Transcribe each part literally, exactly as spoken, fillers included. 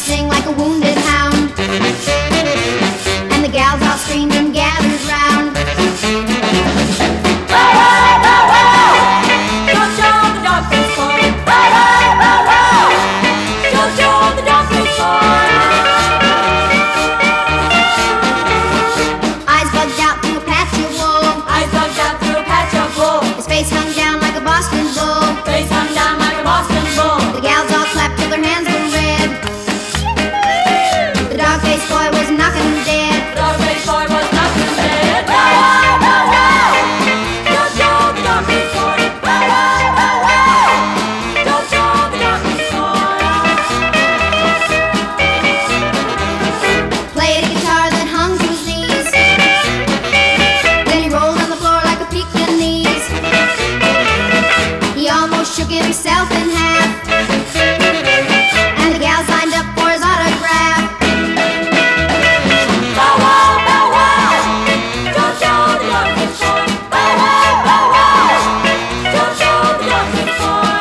sing like a wounded hound, and the gals all screamed and gathered round. Eyes bugged out through a patch of wool, Eyes bugged out through a patch of wool. his face hung down like a Boston bull. Face hung down like a Boston bull. The gals all clapped till their hands were red. The dog-faced boy was knocking them dead. The dog-faced boy was knocking dead. Wow, wow, wow, wow. Jojo, the dog-faced boy. Wow, wow, wow, wow. Jojo, the dog-faced boy. Played a guitar that hung to his knees, then he rolled on the floor like a Pekingese. He almost shook himself in half, and the gals lined up for his autograph. Wow, wow, wow, wow. Jojo, the dog-faced boy. Wow, wow, wow, wow. Jojo, the dog-faced boy.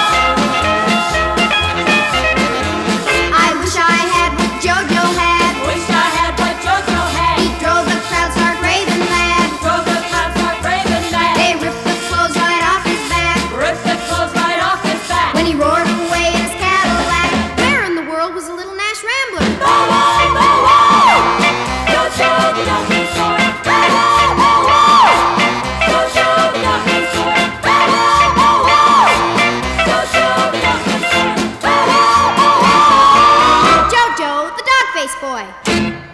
I wish I had what Jojo had. Wish I had what Jojo had. He drove the crowd stark raving mad. Drove the crowd stark raving mad. They ripped the clothes right off his back Ripped the clothes right off his back. when he roared away in his Cadillac. Where in the world was a little Nash Rambler? Bow wow, bow wow. Jojo, the dog-faced boy. Bow wow, bow wow. Jojo, the dog-faced boy. Bow wow, bow wow. Jojo, the dog-faced boy. Bow wow, bow wow. Jojo, the dog-faced boy.